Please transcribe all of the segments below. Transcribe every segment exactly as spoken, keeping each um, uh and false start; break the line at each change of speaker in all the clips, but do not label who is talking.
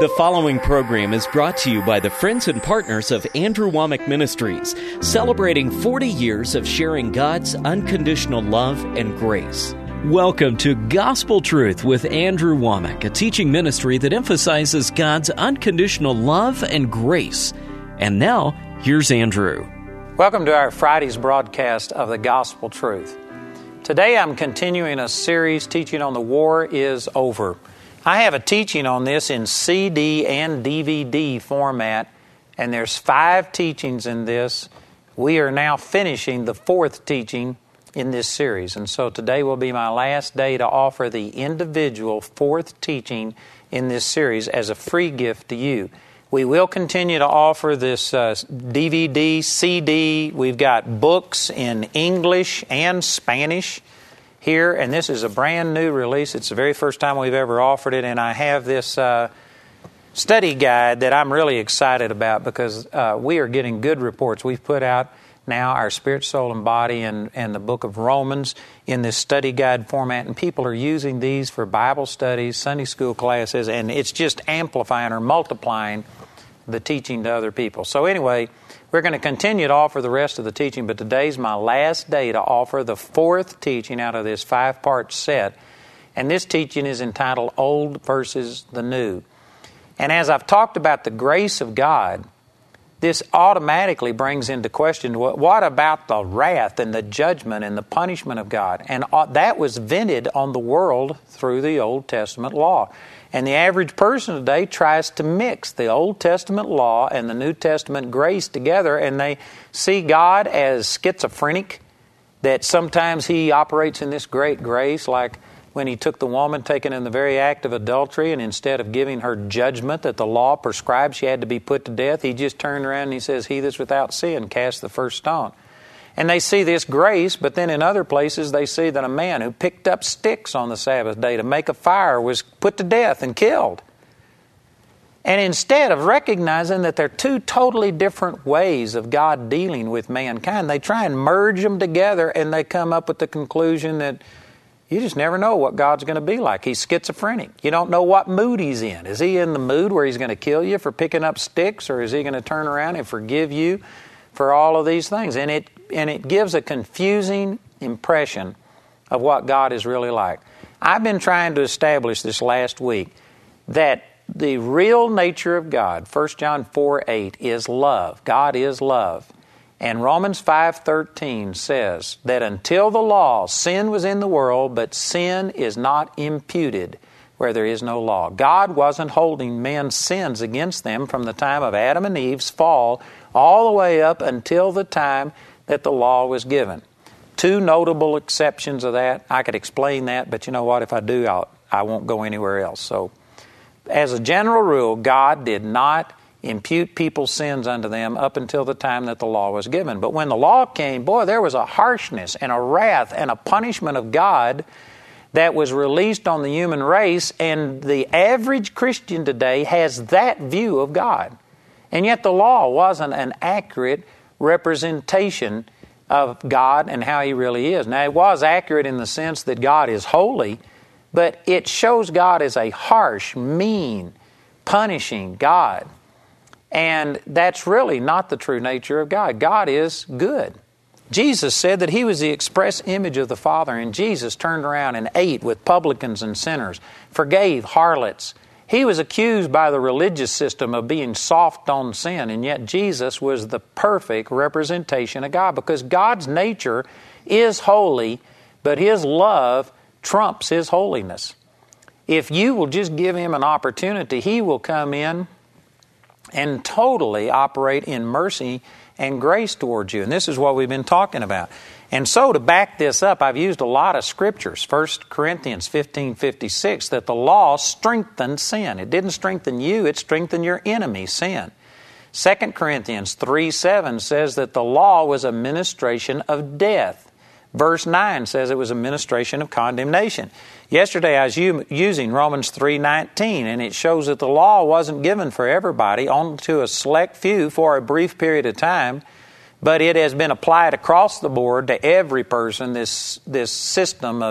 The following program is brought to you by the friends and partners of Andrew Wommack Ministries, celebrating forty years of sharing God's unconditional love and grace. Welcome to Gospel Truth with Andrew Wommack, a teaching ministry that emphasizes God's unconditional love and grace. And now, here's Andrew.
Welcome to our Friday's broadcast of the Gospel Truth. Today I'm continuing a series teaching on The War is Over. I have a teaching on this in C D and D V D format, and there's five teachings in this. We are now finishing the fourth teaching in this series, and so today will be my last day to offer the individual fourth teaching in this series as a free gift to you. We will continue to offer this uh, D V D, C D. We've got books in English and Spanish here, and this is a brand new release. It's the very first time we've ever offered it, and I have this uh, study guide that I'm really excited about because uh, we are getting good reports. We've put out now our Spirit, Soul, and Body and, and the book of Romans in this study guide format, and people are using these for Bible studies, Sunday school classes, and it's just amplifying or multiplying the teaching to other people. So anyway, we're going to continue to offer the rest of the teaching, but today's my last day to offer the fourth teaching out of this five-part set, and this teaching is entitled Old versus the New. And as I've talked about the grace of God, this automatically brings into question, what about the wrath and the judgment and the punishment of God? And that was vented on the world through the Old Testament law. And the average person today tries to mix the Old Testament law and the New Testament grace together, and they see God as schizophrenic, that sometimes He operates in this great grace, like when He took the woman taken in the very act of adultery, and instead of giving her judgment that the law prescribed she had to be put to death, He just turned around and He says, "He that's without sin, cast the first stone." And they see this grace, but then in other places they see that a man who picked up sticks on the Sabbath day to make a fire was put to death and killed. And instead of recognizing that they're two totally different ways of God dealing with mankind, they try and merge them together, and they come up with the conclusion that you just never know what God's going to be like. He's schizophrenic. You don't know what mood He's in. Is He in the mood where He's going to kill you for picking up sticks, or is He going to turn around and forgive you for all of these things? And it and it gives a confusing impression of what God is really like. I've been trying to establish this last week that the real nature of God, First John four eight, is love. God is love. And Romans five thirteen says that until the law, sin was in the world, but sin is not imputed where there is no law. God wasn't holding men's sins against them from the time of Adam and Eve's fall all the way up until the time that the law was given. Two notable exceptions of that. I could explain that, but you know what? If I do, I'll, I won't go anywhere else. So, as a general rule, God did not impute people's sins unto them up until the time that the law was given. But when the law came, boy, there was a harshness and a wrath and a punishment of God that was released on the human race, and the average Christian today has that view of God. And yet the law wasn't an accurate representation of God and how He really is. Now, it was accurate in the sense that God is holy, but it shows God as a harsh, mean, punishing God. And that's really not the true nature of God. God is good. Jesus said that He was the express image of the Father, and Jesus turned around and ate with publicans and sinners, forgave harlots. He was accused by the religious system of being soft on sin, and yet Jesus was the perfect representation of God, because God's nature is holy, but His love trumps His holiness. If you will just give Him an opportunity, He will come in and totally operate in mercy and grace towards you. And this is what we've been talking about. And so to back this up, I've used a lot of scriptures. First Corinthians fifteen fifty-six, that the law strengthened sin. It didn't strengthen you, it strengthened your enemy, sin. Second Corinthians three seven says that the law was a ministration of death. Verse nine says it was a ministration of condemnation. Yesterday I was u- using Romans three nineteen, and it shows that the law wasn't given for everybody, only to a select few for a brief period of time, but it has been applied across the board to every person, this, this system of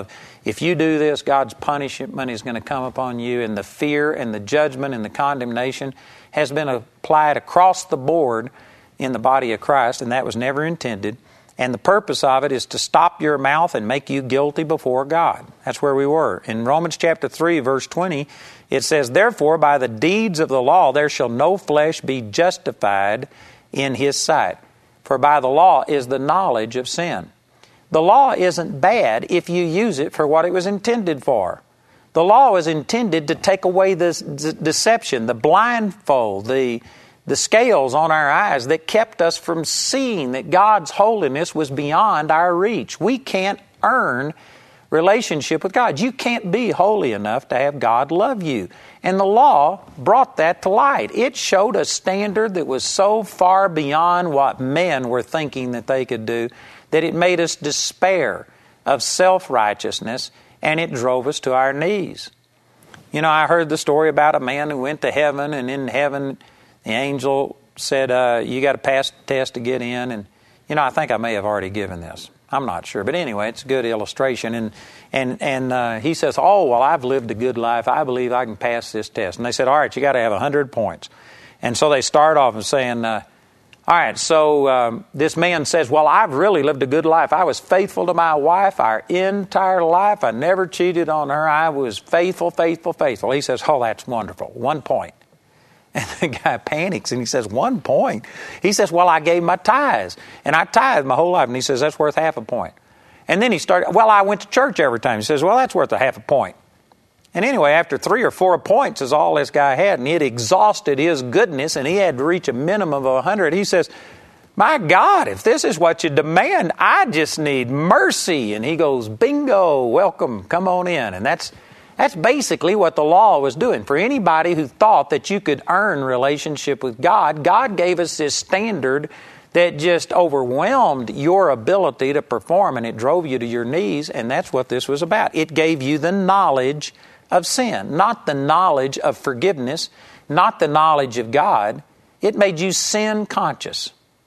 If you do this, God's punishment is going to come upon you, and the fear and the judgment and the condemnation has been applied across the board in the body of Christ, and that was never intended. And the purpose of it is to stop your mouth and make you guilty before God. That's where we were. In Romans chapter three, verse twenty, it says, "Therefore, by the deeds of the law there shall no flesh be justified in his sight. For by the law is the knowledge of sin." The law isn't bad if you use it for what it was intended for. The law was intended to take away this d- deception, the blindfold, the, the scales on our eyes that kept us from seeing that God's holiness was beyond our reach. We can't earn relationship with God. You can't be holy enough to have God love you. And the law brought that to light. It showed a standard that was so far beyond what men were thinking that they could do that it made us despair of self-righteousness, and it drove us to our knees. You know, I heard the story about a man who went to heaven, and in heaven the angel said, uh, you got to pass the test to get in. And, you know, I think I may have already given this. I'm not sure. But anyway, it's a good illustration. And and and uh, he says, oh, well, I've lived a good life. I believe I can pass this test. And they said, all right, you got to have one hundred points. And so they start off and saying, uh, all right, so um, this man says, well, I've really lived a good life. I was faithful to my wife our entire life. I never cheated on her. I was faithful, faithful, faithful. He says, oh, that's wonderful. One point. And the guy panics and he says, one point? He says, well, I gave my tithes. And I tithed my whole life. And he says, that's worth half a point. And then he started, well, I went to church every time. He says, well, that's worth a half a point. And anyway, after three or four points is all this guy had, and it exhausted his goodness, and he had to reach a minimum of one hundred. He says, my God, if this is what you demand, I just need mercy. And he goes, bingo, welcome, come on in. And that's that's basically what the law was doing. For anybody who thought that you could earn relationship with God, God gave us this standard that just overwhelmed your ability to perform, and it drove you to your knees, and that's what this was about. It gave you the knowledge of sin, not the knowledge of forgiveness, not the knowledge of God. It made you sin conscious.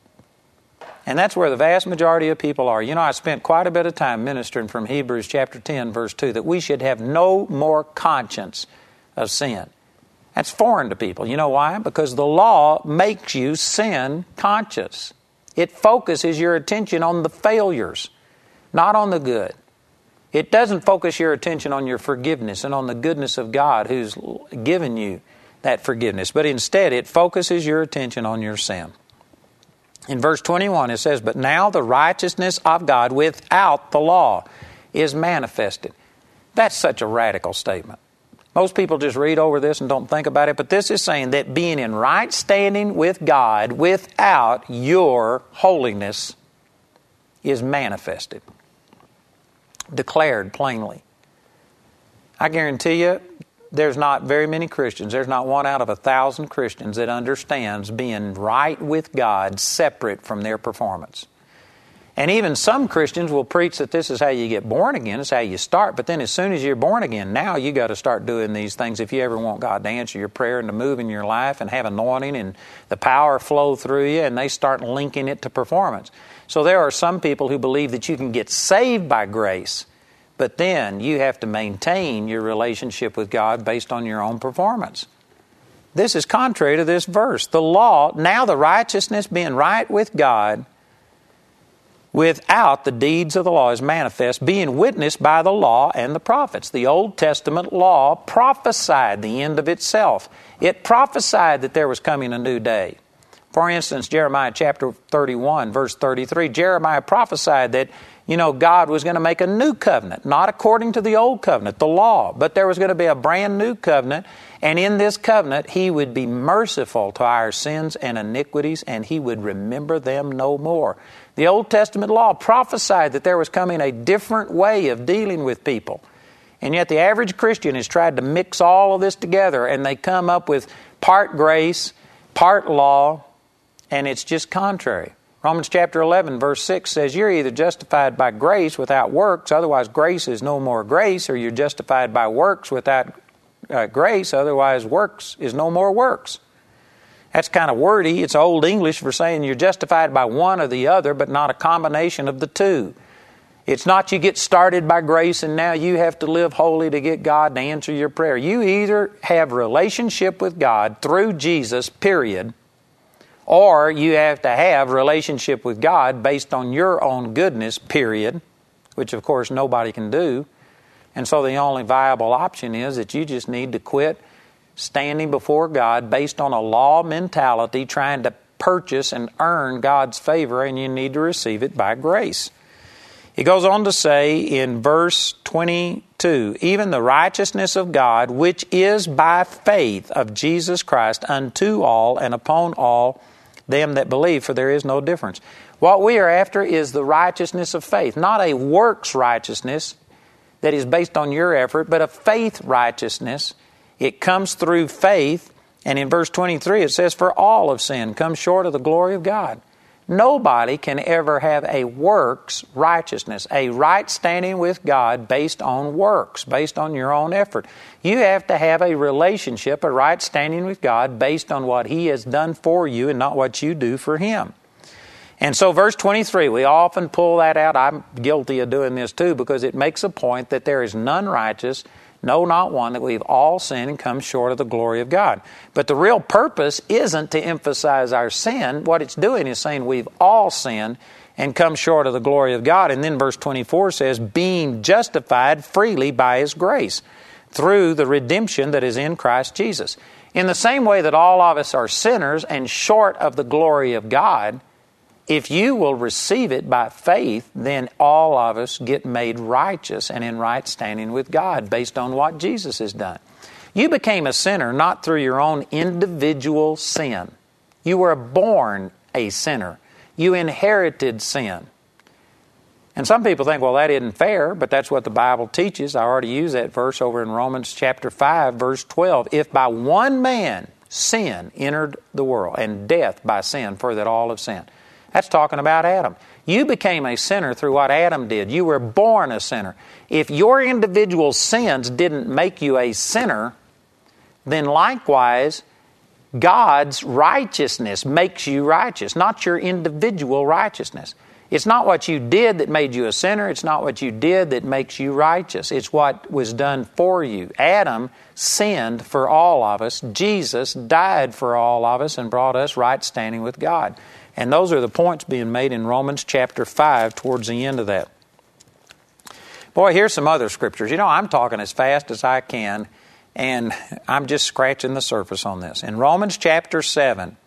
And that's where the vast majority of people are. You know, I spent quite a bit of time ministering from Hebrews chapter ten, verse two, that we should have no more conscience of sin. That's foreign to people. You know why? Because the law makes you sin conscious. It focuses your attention on the failures, not on the good. It doesn't focus your attention on your forgiveness and on the goodness of God who's given you that forgiveness. But instead, it focuses your attention on your sin. In verse twenty-one, it says, but now the righteousness of God without the law is manifested. That's such a radical statement. Most people just read over this and don't think about it, but this is saying that being in right standing with God without your holiness is manifested, declared plainly. I guarantee you, there's not very many Christians, there's not one out of a thousand Christians that understands being right with God separate from their performance. And even some Christians will preach that this is how you get born again, it's how you start, but then as soon as you're born again, now you got to start doing these things if you ever want God to answer your prayer and to move in your life and have anointing and the power flow through you, and they start linking it to performance. So there are some people who believe that you can get saved by grace, but then you have to maintain your relationship with God based on your own performance. This is contrary to this verse. The law, now the righteousness being right with God without the deeds of the law is manifest, being witnessed by the law and the prophets. The Old Testament law prophesied the end of itself. It prophesied that there was coming a new day. For instance, Jeremiah chapter thirty-one, verse thirty-three, Jeremiah prophesied that, you know, God was going to make a new covenant, not according to the old covenant, the law, but there was going to be a brand new covenant, and in this covenant, He would be merciful to our sins and iniquities, and He would remember them no more. The Old Testament law prophesied that there was coming a different way of dealing with people, and yet the average Christian has tried to mix all of this together, and they come up with part grace, part law, and it's just contrary. Romans chapter eleven, verse six says, you're either justified by grace without works, otherwise grace is no more grace, or you're justified by works without uh, grace, otherwise works is no more works. That's kind of wordy. It's Old English for saying you're justified by one or the other, but not a combination of the two. It's not you get started by grace and now you have to live holy to get God to answer your prayer. You either have relationship with God through Jesus, period, or you have to have relationship with God based on your own goodness, period, which of course nobody can do. And so the only viable option is that you just need to quit standing before God based on a law mentality, trying to purchase and earn God's favor, and you need to receive it by grace. He goes on to say in verse twenty-two, even the righteousness of God, which is by faith of Jesus Christ unto all and upon all them that believe, for there is no difference. What we are after is the righteousness of faith, not a works righteousness that is based on your effort, but a faith righteousness. It comes through faith, and in verse twenty-three it says, for all have sinned, come short of the glory of God. Nobody can ever have a works righteousness, a right standing with God based on works, based on your own effort. You have to have a relationship, a right standing with God based on what He has done for you and not what you do for Him. And so verse twenty-three, we often pull that out. I'm guilty of doing this too, because it makes a point that there is none righteous, no, not one, that we've all sinned and come short of the glory of God. But the real purpose isn't to emphasize our sin. What it's doing is saying we've all sinned and come short of the glory of God. And then verse twenty-four says, being justified freely by His grace through the redemption that is in Christ Jesus. In the same way that all of us are sinners and short of the glory of God, if you will receive it by faith, then all of us get made righteous and in right standing with God based on what Jesus has done. You became a sinner not through your own individual sin. You were born a sinner. You inherited sin. And some people think, well, that isn't fair, but that's what the Bible teaches. I already used that verse over in Romans chapter five, verse twelve. If by one man sin entered the world, and death by sin, for that all have sinned. That's talking about Adam. You became a sinner through what Adam did. You were born a sinner. If your individual sins didn't make you a sinner, then likewise, God's righteousness makes you righteous, not your individual righteousness. It's not what you did that made you a sinner. It's not what you did that makes you righteous. It's what was done for you. Adam sinned for all of us. Jesus died for all of us and brought us right standing with God. And those are the points being made in Romans chapter five towards the end of that. Boy, here's some other scriptures. You know, I'm talking as fast as I can, and I'm just scratching the surface on this. In Romans chapter seven,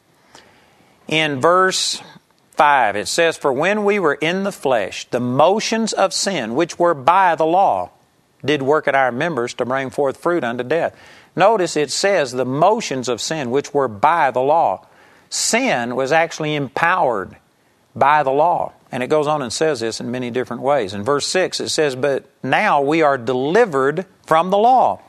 in verse five, it says, for when we were in the flesh, the motions of sin, which were by the law, did work at our members to bring forth fruit unto death. Notice it says the motions of sin, which were by the law. Sin was actually empowered by the law. And it goes on and says this in many different ways. In verse six it says, but now we are delivered from the law.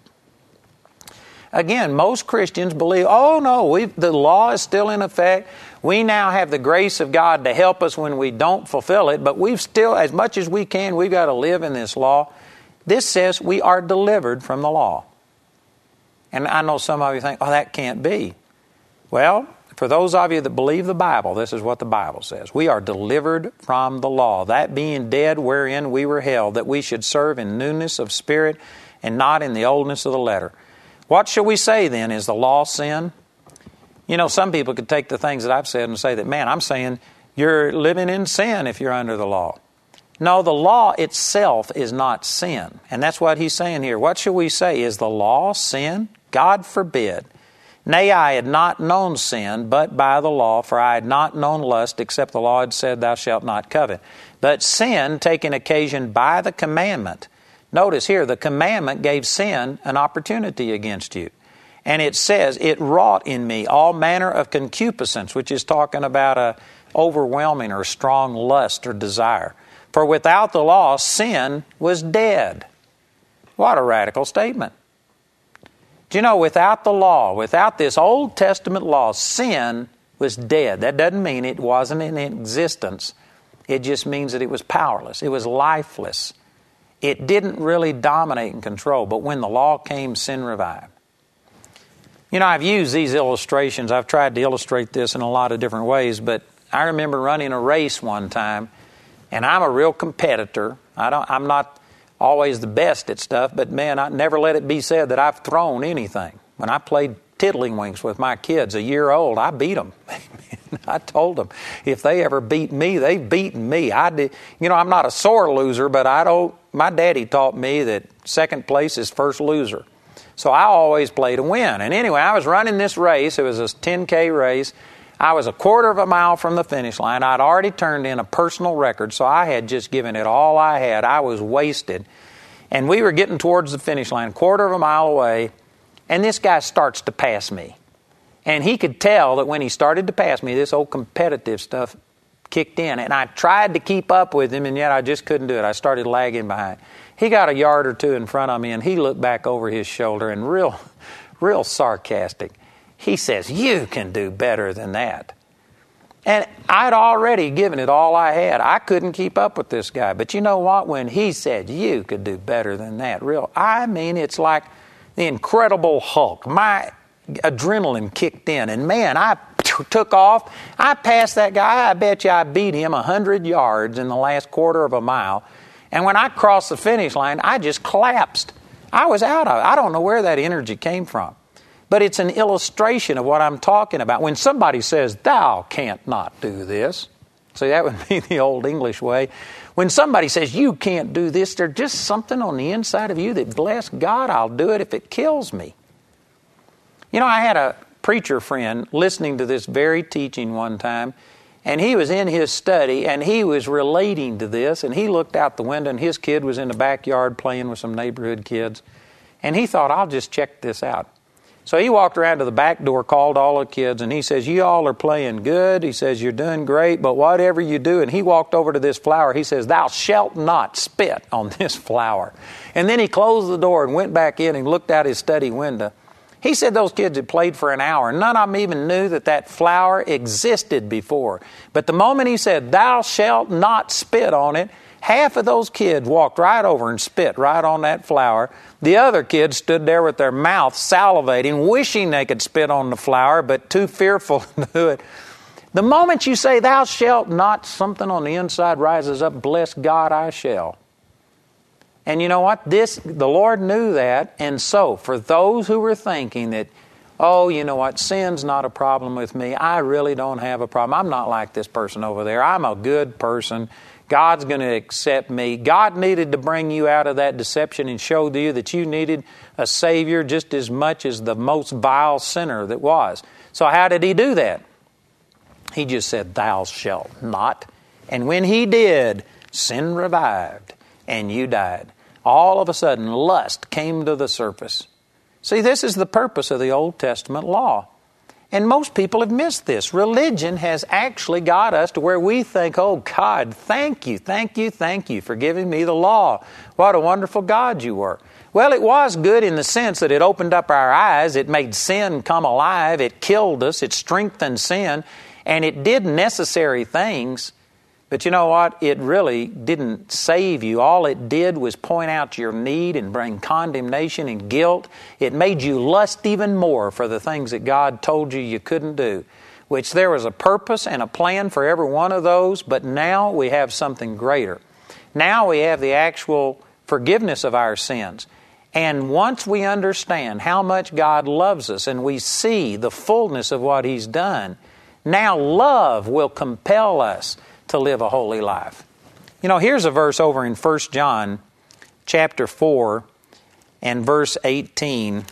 Again, most Christians believe, oh no, we've, the law is still in effect. We now have the grace of God to help us when we don't fulfill it, but we've still, as much as we can, we've got to live in this law. This says we are delivered from the law. And I know some of you think, oh, that can't be. Well, for those of you that believe the Bible, this is what the Bible says. We are delivered from the law, that being dead wherein we were held, that we should serve in newness of spirit and not in the oldness of the letter. What shall we say then? Is the law sin? You know, some people could take the things that I've said and say that, man, I'm saying you're living in sin if you're under the law. No, the law itself is not sin. And that's what he's saying here. What shall we say? Is the law sin? God forbid. Nay, I had not known sin, but by the law, for I had not known lust, except the law had said, thou shalt not covet. But sin, taking occasion by the commandment. Notice here, the commandment gave sin an opportunity against you. And it says, it wrought in me all manner of concupiscence, which is talking about a overwhelming or strong lust or desire. For without the law, sin was dead. What a radical statement. Do you know, without the law, without this Old Testament law, sin was dead. That doesn't mean it wasn't in existence. It just means that it was powerless. It was lifeless. It didn't really dominate and control. But when the law came, sin revived. You know, I've used these illustrations. I've tried to illustrate this in a lot of different ways. But I remember running a race one time And I'm a real competitor. I don't, I'm not always the best at stuff, but man, I never let it be said that I've thrown anything. When I played tiddlywinks with my kids a year old, I beat them. I told them if they ever beat me, they've beaten me. I did, you know, I'm not a sore loser, but I don't. My daddy taught me that second place is first loser. So I always play to win. And anyway, I was running this race. It was a ten K race. I was a quarter of a mile from the finish line. I'd already turned in a personal record, so I had just given it all I had. I was wasted. And we were getting towards the finish line, a quarter of a mile away, and this guy starts to pass me. And he could tell that when he started to pass me, this old competitive stuff kicked in. And I tried to keep up with him, and yet I just couldn't do it. I started lagging behind. He got a yard or two in front of me, and he looked back over his shoulder and real, real sarcastic. He says, "You can do better than that." And I'd already given it all I had. I couldn't keep up with this guy. But you know what? When he said, "You could do better than that," real, I mean, it's like the Incredible Hulk. My adrenaline kicked in, and man, I t- took off. I passed that guy. I bet you I beat him a hundred yards in the last quarter of a mile. And when I crossed the finish line, I just collapsed. I was out of it. I don't know where that energy came from. But it's an illustration of what I'm talking about. When somebody says, "Thou can't not do this," see, that would be the old English way. When somebody says, "You can't do this," there's just something on the inside of you that, bless God, I'll do it if it kills me. You know, I had a preacher friend listening to this very teaching one time, and he was in his study, and he was relating to this, and he looked out the window, and his kid was in the backyard playing with some neighborhood kids, and he thought, "I'll just check this out." So he walked around to the back door, called all the kids, and he says, "You all are playing good." He says, "You're doing great, but whatever you do," and he walked over to this flower. He says, "Thou shalt not spit on this flower." And then he closed the door and went back in and looked out his study window. He said those kids had played for an hour. None of them even knew that that flower existed before. But the moment he said, "Thou shalt not spit on it," half of those kids walked right over and spit right on that flower. The other kids stood there with their mouths salivating, wishing they could spit on the flower, but too fearful to do it. The moment you say, "Thou shalt not," something on the inside rises up, "Bless God, I shall." And you know what? This, the Lord knew that. And so, for those who were thinking that, "Oh, you know what? Sin's not a problem with me. I really don't have a problem. I'm not like this person over there. I'm a good person. God's going to accept me." God needed to bring you out of that deception and show you that you needed a Savior just as much as the most vile sinner that was. So how did He do that? He just said, "Thou shalt not." And when He did, sin revived and you died. All of a sudden, lust came to the surface. See, this is the purpose of the Old Testament law. And most people have missed this. Religion has actually got us to where we think, "Oh God, thank you, thank you, thank you for giving me the law. What a wonderful God you were." Well, it was good in the sense that it opened up our eyes. It made sin come alive. It killed us. It strengthened sin. And it did necessary things. But you know what? It really didn't save you. All it did was point out your need and bring condemnation and guilt. It made you lust even more for the things that God told you you couldn't do, which there was a purpose and a plan for every one of those, but now we have something greater. Now we have the actual forgiveness of our sins. And once we understand how much God loves us and we see the fullness of what He's done, now love will compel us to live a holy life. You know, here's a verse over in First John chapter four and verse eighteen.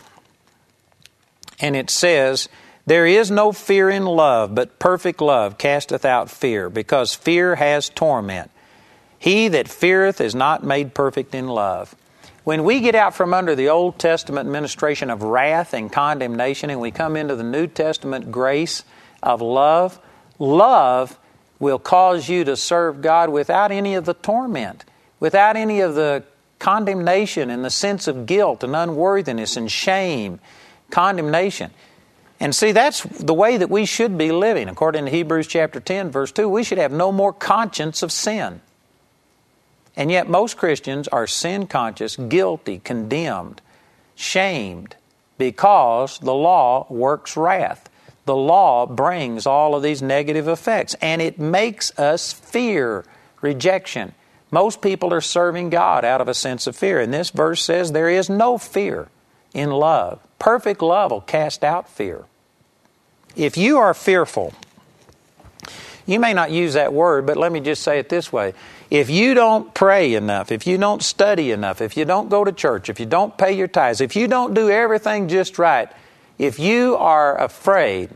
And it says, "There is no fear in love, but perfect love casteth out fear, because fear has torment. He that feareth is not made perfect in love." When we get out from under the Old Testament administration of wrath and condemnation and we come into the New Testament grace of love, love will cause you to serve God without any of the torment, without any of the condemnation and the sense of guilt and unworthiness and shame, condemnation. And see, that's the way that we should be living. According to Hebrews chapter ten, verse two, we should have no more conscience of sin. And yet most Christians are sin conscious, guilty, condemned, shamed, because the law works wrath. The law brings all of these negative effects, and it makes us fear rejection. Most people are serving God out of a sense of fear. And this verse says there is no fear in love. Perfect love will cast out fear. If you are fearful, you may not use that word, but let me just say it this way. If you don't pray enough, if you don't study enough, if you don't go to church, if you don't pay your tithes, if you don't do everything just right, if you are afraid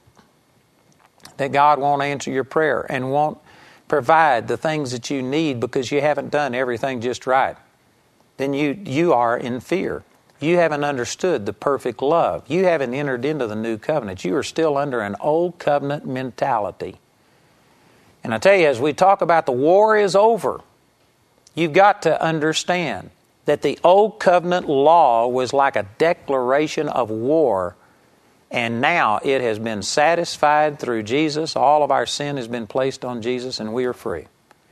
that God won't answer your prayer and won't provide the things that you need because you haven't done everything just right, then you, you are in fear. You haven't understood the perfect love. You haven't entered into the new covenant. You are still under an old covenant mentality. And I tell you, as we talk about the war is over, you've got to understand that the old covenant law was like a declaration of war, and now it has been satisfied through Jesus. All of our sin has been placed on Jesus, and we are free.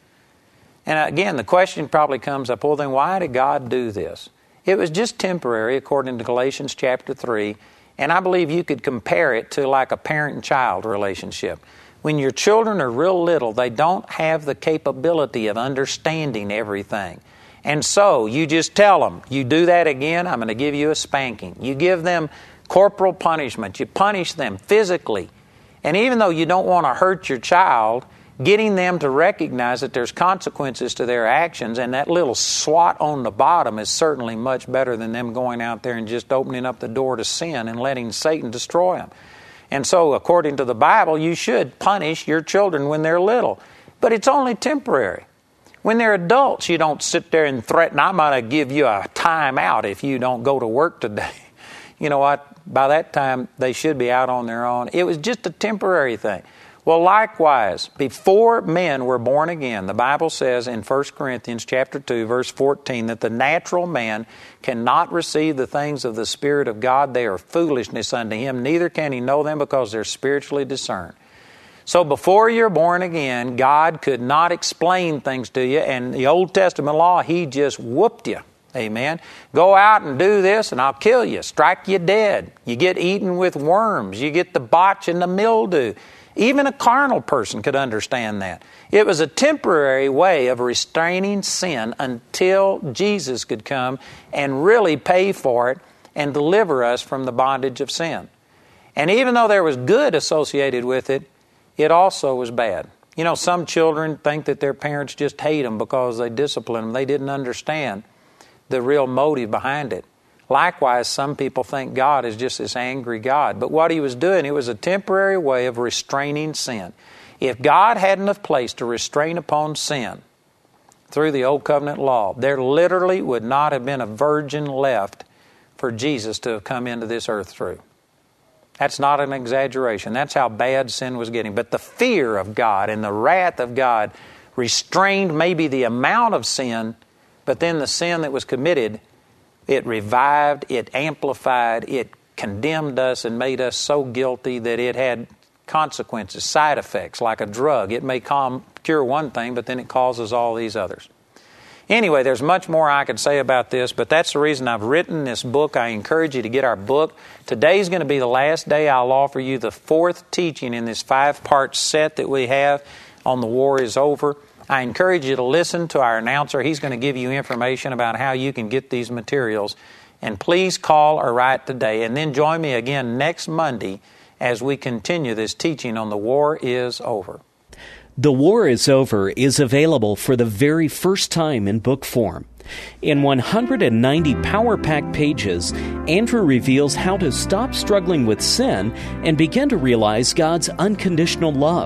And again, the question probably comes up, well, then why did God do this? It was just temporary, according to Galatians chapter three, and I believe you could compare it to like a parent and child relationship. When your children are real little, they don't have the capability of understanding everything. And so you just tell them, you do that again, I'm going to give you a spanking. You give them corporal punishment. You punish them physically. And even though you don't want to hurt your child, getting them to recognize that there's consequences to their actions, and that little swat on the bottom is certainly much better than them going out there and just opening up the door to sin and letting Satan destroy them. And so, according to the Bible, you should punish your children when they're little. But it's only temporary. When they're adults, you don't sit there and threaten, I'm going to give you a time out if you don't go to work today. You know what? By that time, they should be out on their own. It was just a temporary thing. Well, likewise, before men were born again, the Bible says in First Corinthians chapter two, verse fourteen, that the natural man cannot receive the things of the Spirit of God. They are foolishness unto him. Neither can he know them because they're spiritually discerned. So before you're born again, God could not explain things to you. And the Old Testament law, He just whooped you. Amen. Go out and do this and I'll kill you. Strike you dead. You get eaten with worms. You get the botch and the mildew. Even a carnal person could understand that. It was a temporary way of restraining sin until Jesus could come and really pay for it and deliver us from the bondage of sin. And even though there was good associated with it, it also was bad. You know, some children think that their parents just hate them because they discipline them. They didn't understand the real motive behind it. Likewise, some people think God is just this angry God. But what He was doing, it was a temporary way of restraining sin. If God hadn't have placed a restraint upon sin through the Old Covenant law, there literally would not have been a virgin left for Jesus to have come into this earth through. That's not an exaggeration. That's how bad sin was getting. But the fear of God and the wrath of God restrained maybe the amount of sin, but then the sin that was committed, it revived, it amplified, it condemned us and made us so guilty that it had consequences, side effects, like a drug. It may calm, cure one thing, but then it causes all these others. Anyway, there's much more I could say about this, but that's the reason I've written this book. I encourage you to get our book. Today's going to be the last day I'll offer you the fourth teaching in this five-part set that we have on The War is Over. I encourage you to listen to our announcer. He's going to give you information about how you can get these materials. And please call or write today. And then join me again next Monday as we continue this teaching on The War is Over.
The War is Over is available for the very first time in book form. In one hundred ninety power-packed pages, Andrew reveals how to stop struggling with sin and begin to realize God's unconditional love.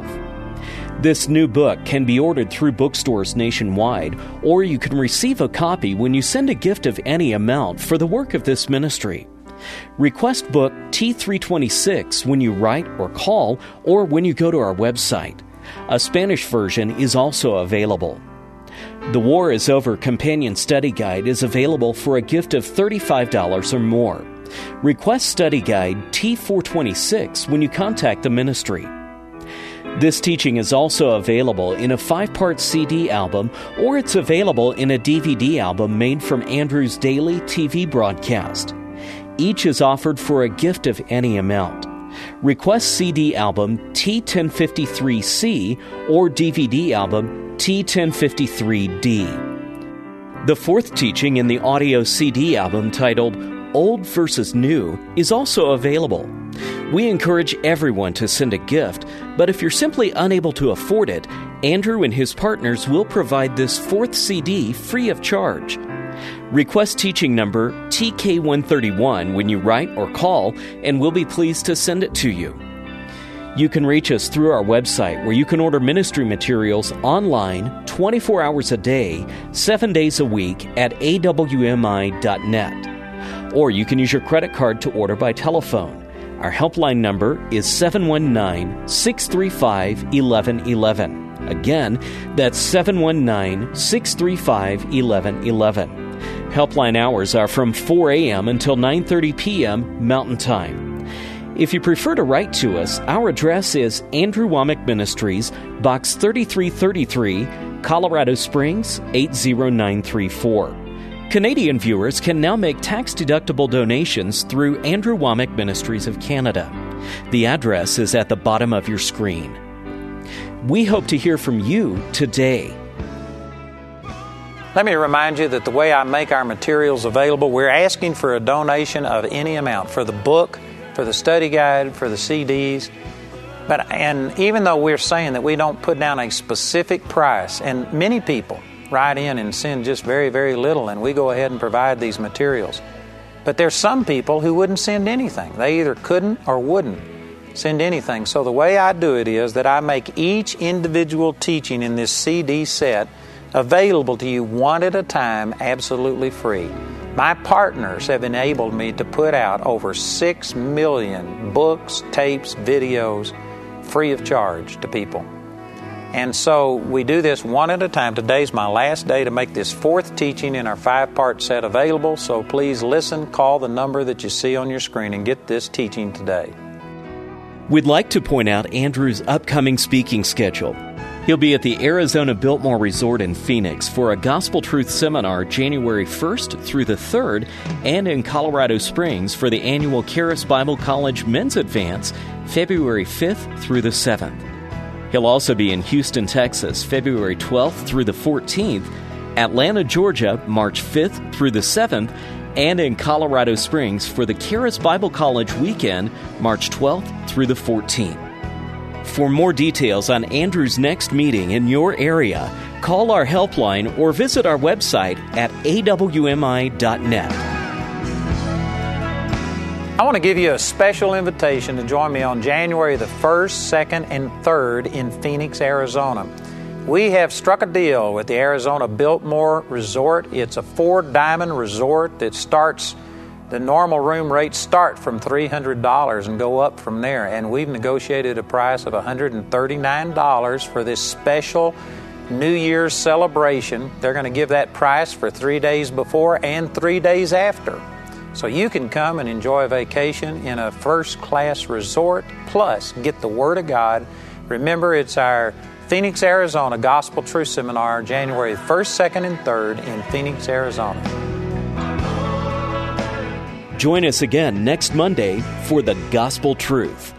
This new book can be ordered through bookstores nationwide, or you can receive a copy when you send a gift of any amount for the work of this ministry. Request book T three twenty-six when you write or call, or when you go to our website. A Spanish version is also available. The War is Over Companion Study Guide is available for a gift of thirty-five dollars or more. Request Study Guide T four twenty-six when you contact the ministry. This teaching is also available in a five-part C D album, or it's available in a D V D album made from Andrew's daily T V broadcast. Each is offered for a gift of any amount. Request C D album T ten fifty-three C or D V D album T ten fifty-three D. The fourth teaching in the audio C D album, titled Old versus New, is also available. We encourage everyone to send a gift, but if you're simply unable to afford it, Andrew and his partners will provide this fourth C D free of charge. Request teaching number T K one thirty-one when you write or call, and we'll be pleased to send it to you. You can reach us through our website, where you can order ministry materials online twenty-four hours a day, seven days a week at A W M I dot net. Or you can use your credit card to order by telephone. Our helpline number is seven one nine, six three five, one one one one. Again, that's seven one nine, six three five, one one one one. Helpline hours are from four a.m. until nine thirty p.m. Mountain Time. If you prefer to write to us, our address is Andrew Wommack Ministries, Box thirty-three thirty-three, Colorado Springs, eight zero nine three four. Canadian viewers can now make tax-deductible donations through Andrew Wommack Ministries of Canada. The address is at the bottom of your screen. We hope to hear from you today.
Let me remind you that the way I make our materials available, we're asking for a donation of any amount for the book, for the study guide, for the C Ds. But and even though we're saying that we don't put down a specific price, and many people write in and send just very, very little, and we go ahead and provide these materials. But there's some people who wouldn't send anything. They either couldn't or wouldn't send anything. So the way I do it is that I make each individual teaching in this C D set available to you one at a time, absolutely free. My partners have enabled me to put out over six million books, tapes, videos, free of charge to people. And so we do this one at a time. Today's my last day to make this fourth teaching in our five-part set available, so please listen, call the number that you see on your screen, and get this teaching today.
We'd like to point out Andrew's upcoming speaking schedule. He'll be at the Arizona Biltmore Resort in Phoenix for a Gospel Truth Seminar January first through the third, and in Colorado Springs for the annual Charis Bible College Men's Advance February fifth through the seventh. He'll also be in Houston, Texas, February twelfth through the fourteenth, Atlanta, Georgia, March fifth through the seventh, and in Colorado Springs for the Charis Bible College Weekend, March twelfth through the fourteenth. For more details on Andrew's next meeting in your area, call our helpline or visit our website at A W M I dot net.
I want to give you a special invitation to join me on January the first, second, and third in Phoenix, Arizona. We have struck a deal with the Arizona Biltmore Resort. It's a four-diamond resort that starts, the normal room rates start from three hundred dollars and go up from there. And we've negotiated a price of one hundred thirty-nine dollars for this special New Year's celebration. They're going to give that price for three days before and three days after. So you can come and enjoy a vacation in a first-class resort, plus get the Word of God. Remember, it's our Phoenix, Arizona Gospel Truth Seminar, January first, second, and third in Phoenix, Arizona.
Join us again next Monday for the Gospel Truth.